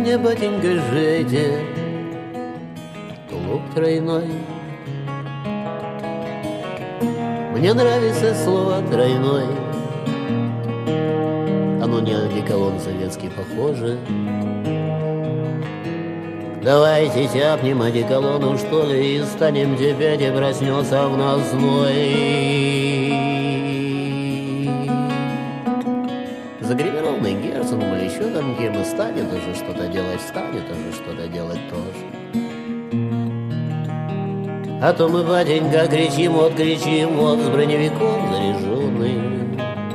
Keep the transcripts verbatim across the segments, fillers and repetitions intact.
мне, батенька, жейте тулуп тройной. Мне нравится слово тройной. Оно не одеколон советский похоже. Давайте тяпнем одеколону, что ли, и станем теперь, и проснется в нас зной. Загримированный Герценом или еще там кем, и станет уже что-то делать, станет уже что-то делать тоже. А то мы, батенька, кричим, вот кричим, вот с броневиком заряженный.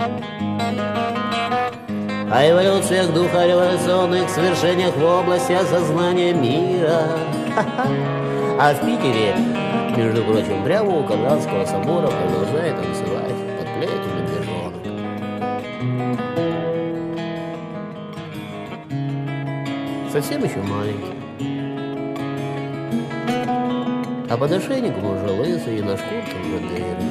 О эволюциях духа, революционных свершениях в области осознания мира. А в Питере, между прочим, прямо у Казанского собора продолжает танцевать под плетью медвежонок. Совсем еще маленький, а под ошейником уже лысый, и на шкурке уже дыры.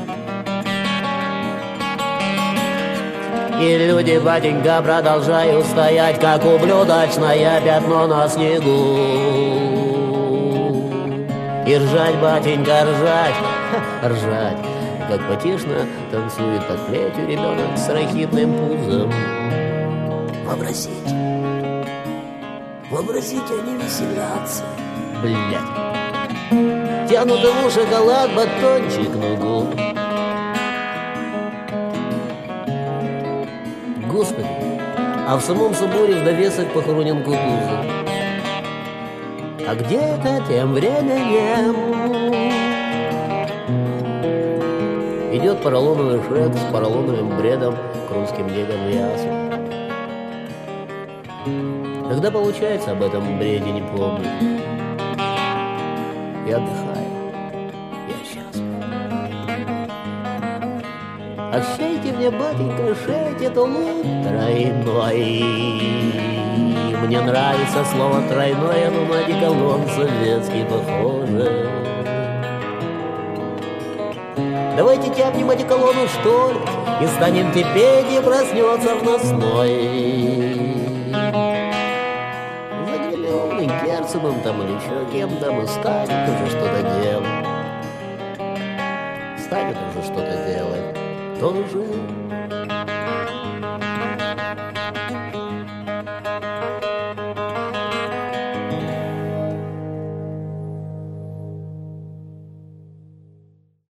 И люди, батенька, продолжают стоять, как ублюдочное пятно на снегу. И ржать, батенька, ржать, ржать, как потешно танцует под плетью ребенок с рахитным пузом. Вообразите, вообразите, они веселятся. Блядь. Тянут ему шоколад, батончик на губ. Господи, а в самом соборе в довесок похоронен Кутузов. А где-то тем временем идет поролоновый шрек с поролоновым бредом к русским негам и асам. Когда получается об этом бреде, не помню. Я отдыхаю, я счастлив. А шейте мне, батенька, шейте тулуп тройной. Мне нравится слово тройное, но на одеколон советский похоже. Давайте тяпнем одеколону, что ли, и станем теперь, и проснется в нас зной. Загремённый Герценом там или еще кем-то, и станет уже что-то делать. Станет уже что-то делать. Тоже